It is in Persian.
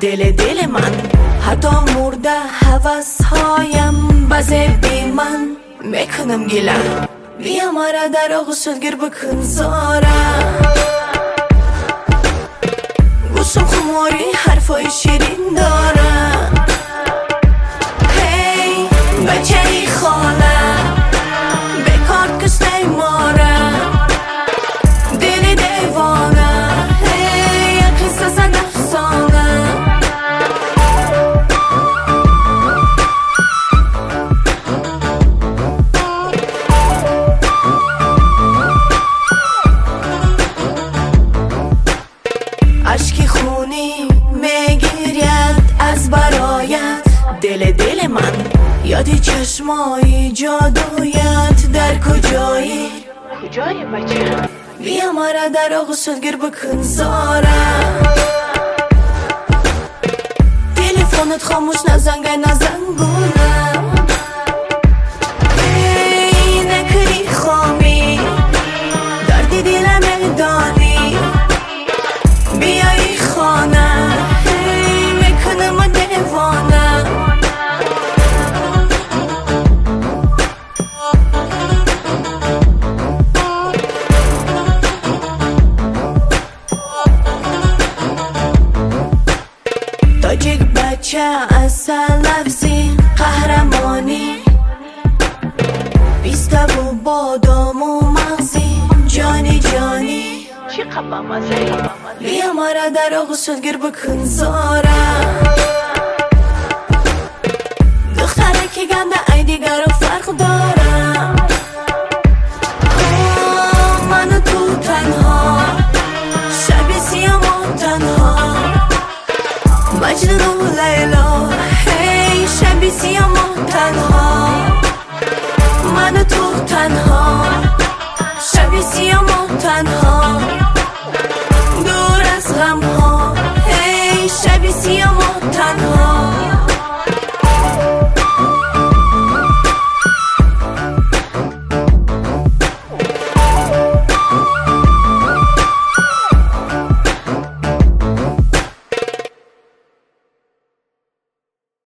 دل من. حتی مرده حوث هایم بزه بی من میکنم گله. بیا مرا در آغوشت گیر بکن زاره. گوشم خماری حرفای شیرین داره. هی بچه خاله بکار کشته ماره. دل دیوانه هی قصه زد افسانه. اشکی خونی میگیرید از برایت دل من. یادی چشمای جادویت در کجایی بچه؟ بیا مرا در آغوشت گیر بکن زاره. تلفنت خاموش نزنگه نزنگونه. ای نکری خامی دردی دلم دانی. بیایی خانه هی میکنم دیوانه. تاجیک بچه اصل لفظی قهرمانی. بیسته و بادام و مغزی جانی جانی. چی قبا مزه. بیا مرا در آغوشت گیر بکن زاره. دختره که گنده ای دیگر رو فرق داره.